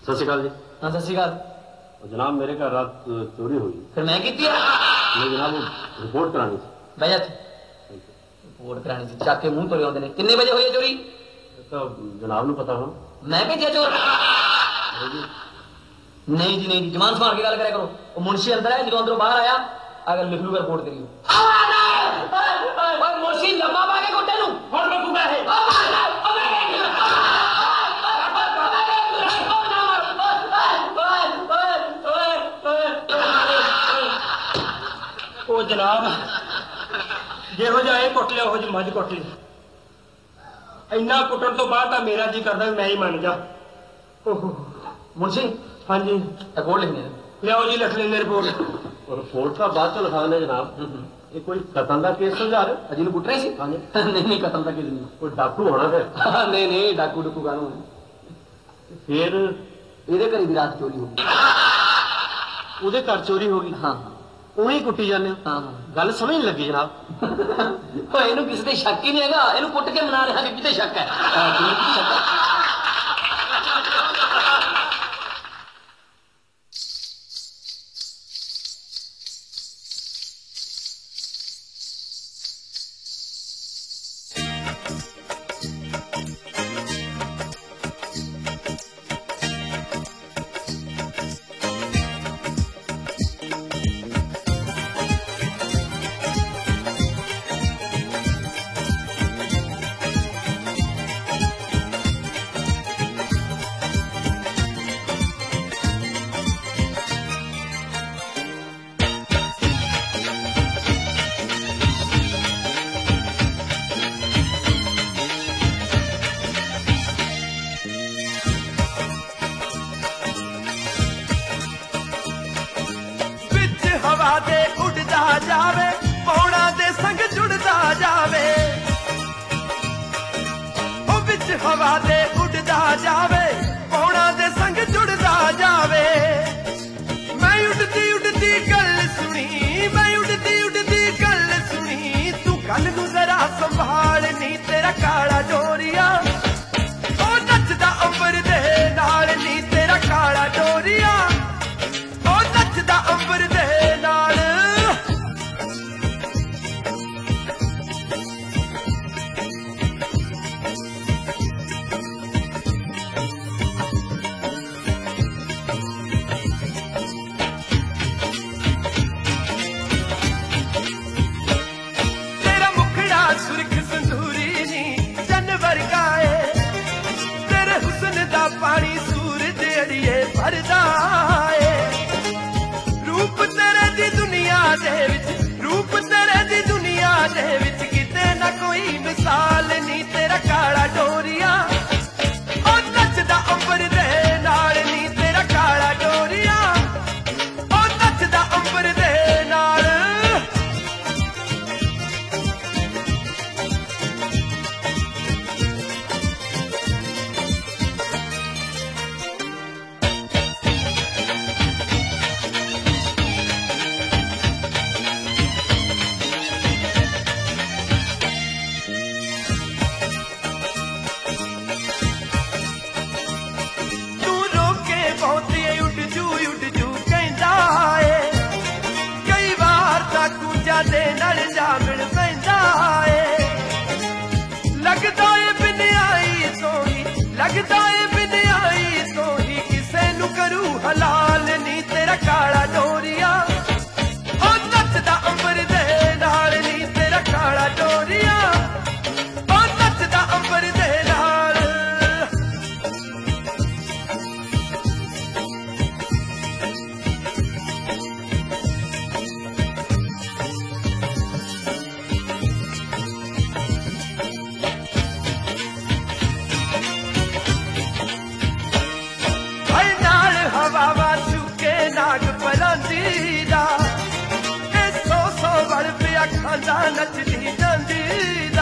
सत श्री अकाल जी। हाँ सत श्री अकाल जनाब, मेरे घर रात चोरी हुई। फिर मैं की नहीं जनाब, वो रिपोर्ट करानी थी। भैया रिपोर्ट करानी थी, चाके मुंह तोड़े होंगे ने। कितने बजे हुई है चोरी? तो जनाब ने पता हो। मैं भेजा चोर? नहीं जी नहीं जी, जमान संभाल के गल करे करो। वो मुंशी अंदर है, जो अंदरों बाहर आया अगर लिख लूगा रिपोर्ट करियो। मुंशी लम्बा पाके कोटे नु और मैं कुका है। ओ जनाब, ਜਿਹੋ ਜਿਹਾ ਇਹ ਕੁੱਟ ਲਿਆ ਉਹ ਜਿਹੀ ਮੱਝ ਕੁੱਟ ਲਈ। ਇੰਨਾ ਕੁੱਟਣ ਤੋਂ ਬਾਅਦ ਤਾਂ ਮੇਰਾ ਜੀ ਕਰਦਾ ਵੀ ਮੈਂ ਹੀ ਮੰਨ ਜਾ। ਓਹੋ मुंशी हाँ जी, रिपोर्ट लिखनी है। लियाओ जी, लिख लेंगे रिपोर्ट। रिपोर्ट का बाद तो लिखा देना जनाब। ये कोई कतल का केस समझा रहे? अजी कुट रहे सी? हाँ जी। नहीं कतल का केस नहीं। कोई डाकू होना फिर? नहीं नहीं, डाकू डुकू कानून फिर ਇਹਦੇ ਘਰ ਦੀ ਰਾਤ ਚੋਰੀ ਹੋ ਗਈ। ਉਹਦੇ ਘਰ ਚੋਰੀ ਹੋ ਗਈ? ਹਾਂ ਉਹੀ ਕੁੱਟੀ ਜਾਂਦੇ ਹੋ। ਹਾਂ ਗੱਲ ਸਮਝ ਨਹੀਂ ਲੱਗੀ ਜਨਾਬ। ਓਏ ਇਹਨੂੰ ਕਿਸੇ ਤੇ ਸ਼ੱਕ ਹੀ ਨਹੀਂ ਹੈਗਾ, ਇਹਨੂੰ ਕੁੱਟ ਕੇ ਮਨਾ ਰਿਹਾ ਕਿ ਕਿਤੇ ਸ਼ੱਕ ਹੈ। ਸ਼ੱਕ ਹੈ। हवा दे उड़दा जावे, पौड़ा दे संग जुड़दा जावे। मैं उड़दी उड़दी गल सुनी, मैं उड़दी उड़दी गल सुनी। तू गल नू जरा संभाल नी, तेरा काला डोरिया ओ नचदा अंबर दे नाल नी। तेरा काला डोरिया ओ नचदा अंबर दे नाल। पानी सूरज अड़िए भरदा है। रूप तेरे दी दुनिया दे विच, रूप तेरे दी दुनिया दे विच किते ना कोई मिसाल नी। तेरा काला डोरिया ओ नचदा अंबर दे नाल नी। तेरा काला डोरिया ओ नचदा अंबर दे नाल। दे नल जा मिल पैंदा है। लगदा है बिन आई तो ही, लगदा है बिन आई तो ही किसे नू करू हलाल नी। तेरा काला डोरिया ओ नचदा अंबर दे नाल नी। तेरा काला डोरिया ओ नचदा अंबर दे नाल। हवा चुके नाग पलांदी दा, 100 100 वल पिया खांदा नचदी जांदी।